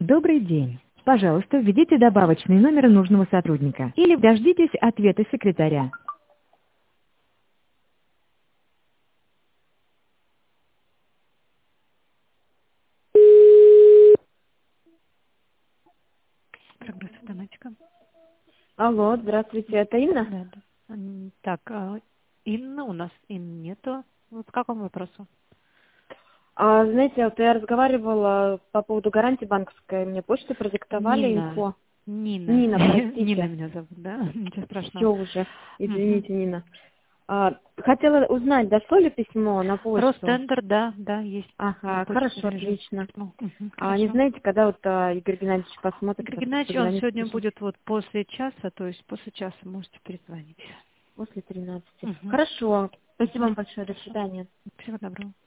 Добрый день. Пожалуйста, введите добавочный номер нужного сотрудника или дождитесь ответа секретаря. Прогресс автоматика. Алло, здравствуйте, это Инна? Да, да. Так, Инна у нас нету. Вот по какому вопросу? Знаете, вот я разговаривала по поводу гарантии банковской, мне почту продиктовали Нина. инфо. Нина. Нина, Нина простите. меня зовут, да? Ничего страшного. Все уже, Мгм. извините, Нина. Хотела узнать, дошло ли письмо на почту? Ростендер, да, да, есть. На Ага, почте хорошо, лежит отлично. письмо. Мгм, Не хорошо. знаете, когда вот Игорь Геннадьевич посмотрит, Игорь а то Геннадьевич, он позвонит сегодня тоже будет вот после часа, то есть после часа можете перезвонить. после 13. Мгм. Хорошо, спасибо Мгм. вам большое, до Хорошо. свидания. Всего доброго.